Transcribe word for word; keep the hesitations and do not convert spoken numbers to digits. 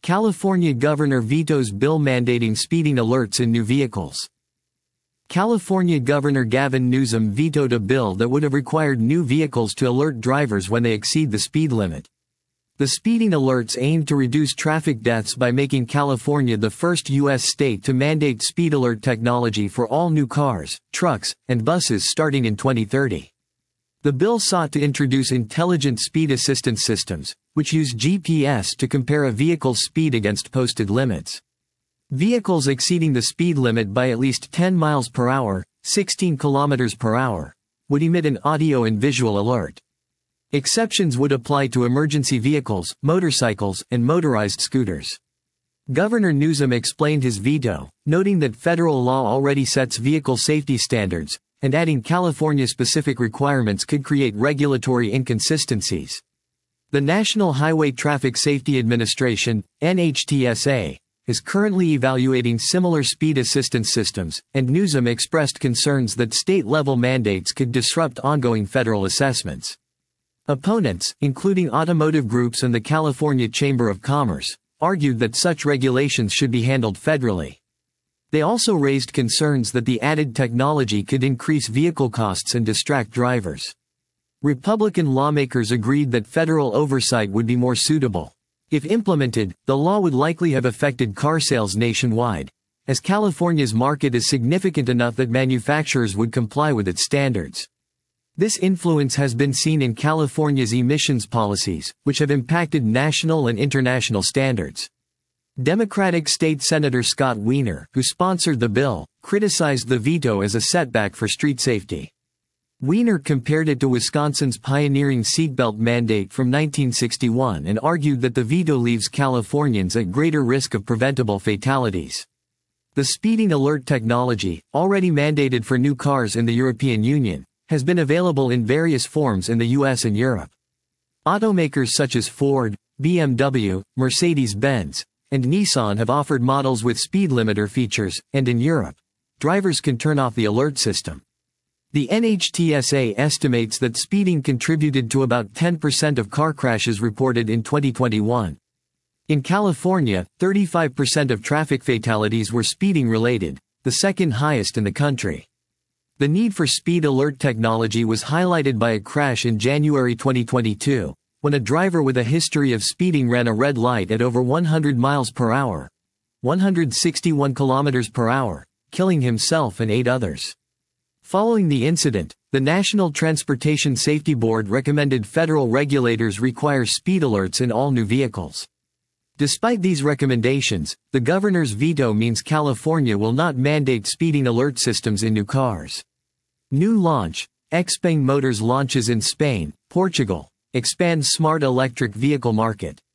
California governor vetoes bill mandating speeding alerts in new vehicles. California Governor Gavin Newsom vetoed a bill that would have required new vehicles to alert drivers when they exceed the speed limit. The speeding alerts aimed to reduce traffic deaths by making California the first U S state to mandate speed alert technology for all new cars, trucks, and buses starting in twenty thirty. The bill sought to introduce intelligent speed assistance systems, which use G P S to compare a vehicle's speed against posted limits. Vehicles exceeding the speed limit by at least ten miles per hour, sixteen kilometers per hour, would emit an audio and visual alert. Exceptions would apply to emergency vehicles, motorcycles, and motorized scooters. Governor Newsom explained his veto, noting that federal law already sets vehicle safety standards, and adding California-specific requirements could create regulatory inconsistencies. The National Highway Traffic Safety Administration, N H T S A, is currently evaluating similar speed assistance systems, and Newsom expressed concerns that state-level mandates could disrupt ongoing federal assessments. Opponents, including automotive groups and the California Chamber of Commerce, argued that such regulations should be handled federally. They also raised concerns that the added technology could increase vehicle costs and distract drivers. Republican lawmakers agreed that federal oversight would be more suitable. If implemented, the law would likely have affected car sales nationwide, as California's market is significant enough that manufacturers would comply with its standards. This influence has been seen in California's emissions policies, which have impacted national and international standards. Democratic State Senator Scott Wiener, who sponsored the bill, criticized the veto as a setback for street safety. Wiener compared it to Wisconsin's pioneering seatbelt mandate from nineteen sixty-one and argued that the veto leaves Californians at greater risk of preventable fatalities. The speeding alert technology, already mandated for new cars in the European Union, has been available in various forms in the U S and Europe. Automakers such as Ford, B M W, Mercedes-Benz, and Nissan have offered models with speed limiter features, and in Europe, drivers can turn off the alert system. The N H T S A estimates that speeding contributed to about ten percent of car crashes reported in twenty twenty-one. In California, thirty-five percent of traffic fatalities were speeding related, the second highest in the country. The need for speed alert technology was highlighted by a crash in January twenty twenty-two, when a driver with a history of speeding ran a red light at over one hundred miles per hour, one hundred sixty-one kilometers per hour, killing himself and eight others. Following the incident, the National Transportation Safety Board recommended federal regulators require speed alerts in all new vehicles. Despite these recommendations, the governor's veto means California will not mandate speeding alert systems in new cars. New launch: Xpeng Motors launches in Spain, Portugal, expands smart electric vehicle market.